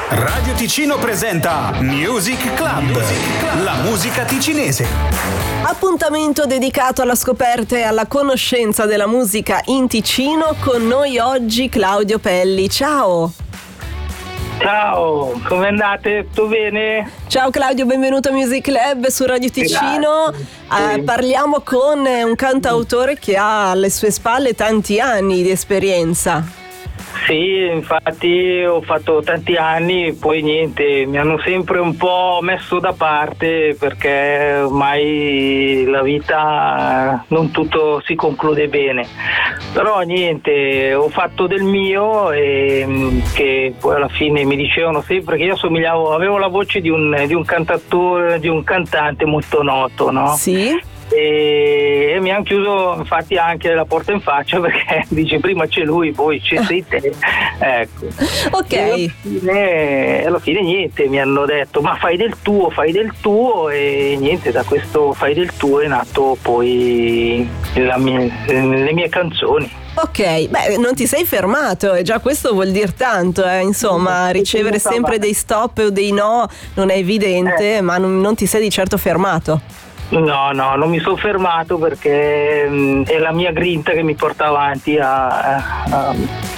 Radio Ticino presenta Music Club, la musica ticinese. Appuntamento dedicato alla scoperta e alla conoscenza della musica in Ticino. Con noi oggi Claudio Pelli. Ciao! Ciao, come andate? Tutto bene? Ciao Claudio, benvenuto a Music Club su Radio Ticino. Parliamo con un cantautore che ha alle sue spalle tanti anni di esperienza. Sì, infatti ho fatto tanti anni, poi niente, mi hanno sempre un po' messo da parte perché ormai la vita non tutto si conclude bene. Però niente, ho fatto del mio e che poi alla fine mi dicevano sempre che io avevo la voce di un cantatore, di un cantante molto noto, no? Sì. E mi hanno chiuso infatti anche la porta in faccia perché dice prima c'è lui, poi c'è sei te. Ecco. Ok. E alla fine niente, mi hanno detto ma fai del tuo e niente, da questo fai del tuo è nato poi le mie canzoni. Ok, beh, non ti sei fermato e già questo vuol dire tanto, insomma, ricevere sempre dei stop o dei no non è evidente, ma non ti sei di certo fermato. No, non mi sono fermato perché è la mia grinta che mi porta avanti al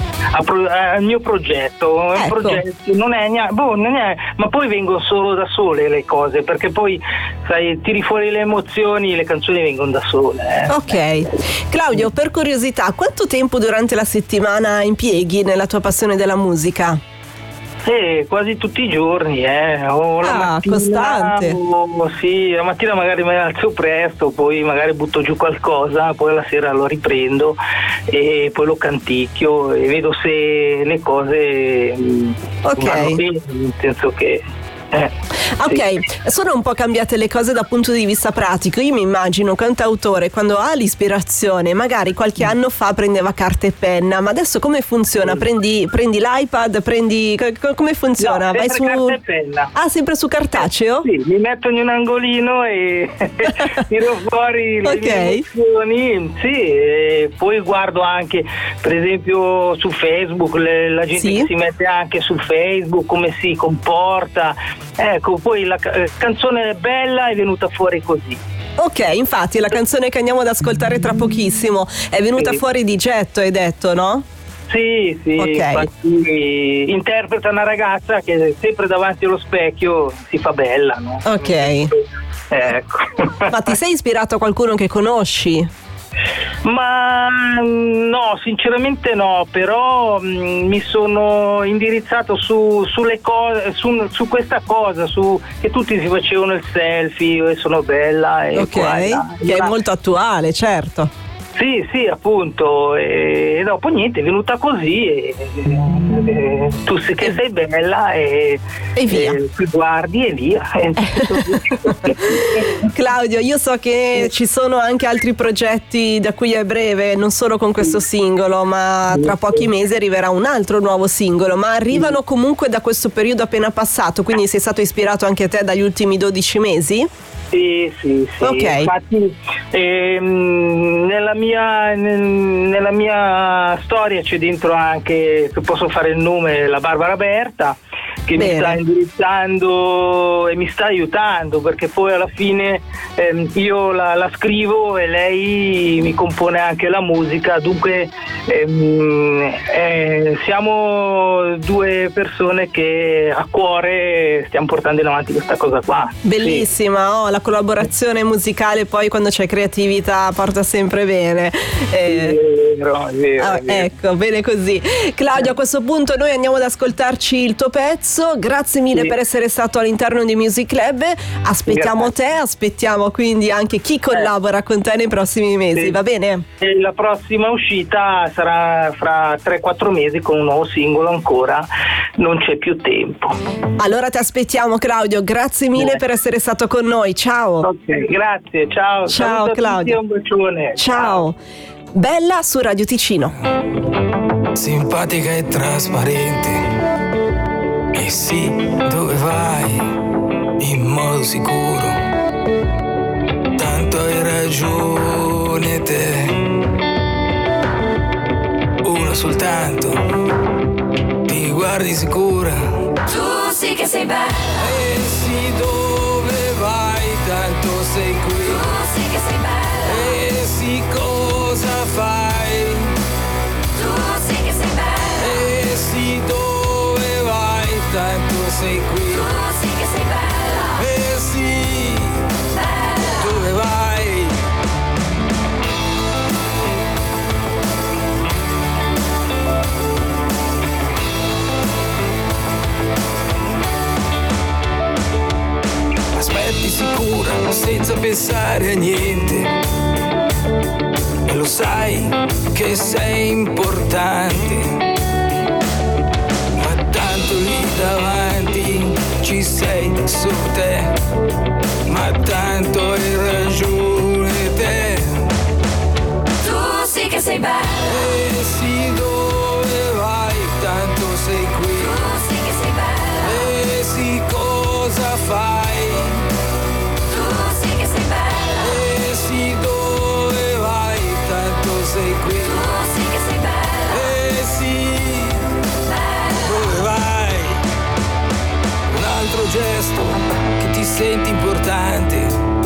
mio progetto. Ecco. Un progetto non è, ma poi vengono solo da sole le cose, perché poi sai, tiri fuori le emozioni, le canzoni vengono da sole. Ok. Claudio, per curiosità, quanto tempo durante la settimana impieghi nella tua passione della musica? Quasi tutti i giorni, la mattina, costante. Sì, la mattina magari mi alzo presto, poi magari butto giù qualcosa, poi la sera lo riprendo e poi lo canticchio e vedo se le cose vanno bene, nel senso che Ok, sì. Sono un po' cambiate le cose dal punto di vista pratico. Io mi immagino un cantautore quando ha l'ispirazione, magari qualche anno fa prendeva carta e penna, ma adesso come funziona? Prendi l'iPad, come funziona? No, vai su carta e penna. Ah, sempre su cartaceo? Sì, mi metto in un angolino e tiro fuori le mie emozioni, sì, e poi guardo anche per esempio su Facebook la gente che si mette anche su Facebook come si comporta. Ecco, poi la canzone è bella, è venuta fuori così. Ok, infatti la canzone che andiamo ad ascoltare tra pochissimo è venuta fuori di getto, hai detto, no? Sì, okay. Infatti interpreta una ragazza che sempre davanti allo specchio si fa bella, no? Ok. Ecco. Ma ti sei ispirato a qualcuno che conosci? Ma no, sinceramente no, però mi sono indirizzato sulle cose, su questa cosa, che tutti si facevano il selfie e sono bella e che è molto attuale, certo. Sì, appunto, e dopo niente, è venuta così e tu che sei bella e via. Ti guardi e via. Claudio, io so che ci sono anche altri progetti da cui a breve, non solo con questo singolo, ma tra pochi mesi arriverà un altro nuovo singolo, ma arrivano comunque da questo periodo appena passato, quindi sei stato ispirato anche a te dagli ultimi 12 mesi? Sì. Okay. Infatti nella mia storia c'è dentro anche, se posso fare il nome, la Barbara Berta, che mi sta indirizzando e mi sta aiutando, perché poi alla fine io la scrivo e lei mi compone anche la musica, dunque siamo due persone che a cuore stiamo portando in avanti questa cosa qua. Bellissima, la collaborazione musicale poi quando c'è creatività porta sempre bene. È vero. Ecco, bene così. Claudio, a questo punto noi andiamo ad ascoltarci il tuo pezzo. Grazie mille per essere stato all'interno di Music Club. Aspettiamo te, aspettiamo quindi anche chi collabora con te nei prossimi mesi, va bene? E la prossima uscita sarà fra 3-4 mesi con un nuovo singolo ancora, non c'è più tempo. Allora ti aspettiamo, Claudio, grazie mille per essere stato con noi, ciao. Ok, grazie, ciao. Ciao Claudio. Un bacione. Ciao. Bella su Radio Ticino. Simpatica e trasparente. E sì, dove vai? In modo sicuro. Tanto hai ragione te. Uno soltanto. Ti guardi sicura. Tu sì che sei bella. E sì, dove vai, tanto sei qui. Tu sì che sei bella. E sì, cosa fai? Tu sì che sei bella. E sì, dove vai, tanto sei qui. Tu sì che sei bella. E sì, Bella. dove vai? Aspetti sicura, senza pensare a niente. E lo sai che sei importante. Ma tanto lì davanti ci sei solo te. Ma tanto hai ragione te. Tu sì che sei bella. E sì, dove vai, tanto sei qui. Tu sì che sei bella. E sì, cosa fai? Tu sì che sei bella. E sì, dove vai, tanto sei qui. Tu sì che sei bella. E sì, dove vai? Un altro gesto che ti senti importante.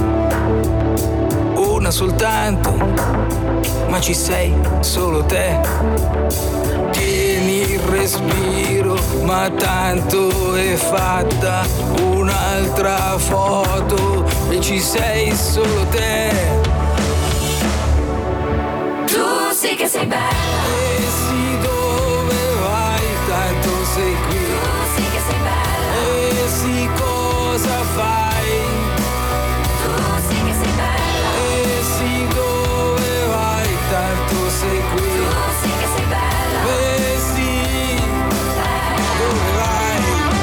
Una soltanto, ma ci sei solo te. Tieni il respiro, ma tanto è fatta. Un'altra foto e ci sei solo te. Tu sì che sei bella. E sì, dove vai, tanto sei qui. Tu sì che sei bella. E sì, cosa fai? Tu sì che sei bella. E sì, dove vai, tanto sei qui. Tu sì che sei bella. E sì, dove vai?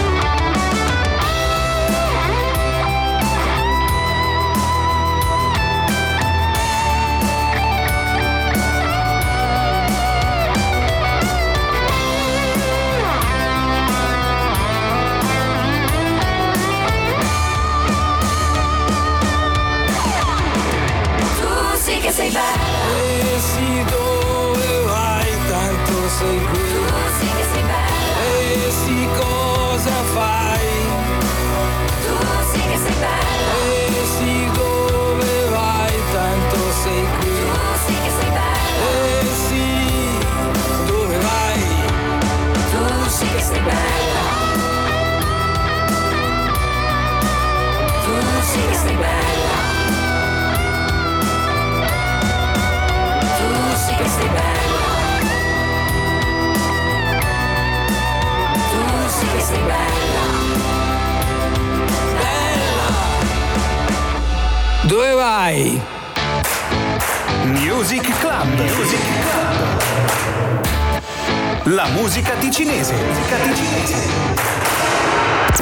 Tu sì che sei bella. E sì, dove vai, tanto sei qui. Tu sì che sei bella. E sì, cosa fai? Tu sì che sei bella. E sì, dove vai, tanto sei qui. Tu sì che sei bella. E sì, dove vai? Tu sì che sei bella. Tu sì che sei bella. Tu sì che sei bella. Tu sì che sei bella. Dove vai? Music Club. La musica ticinese.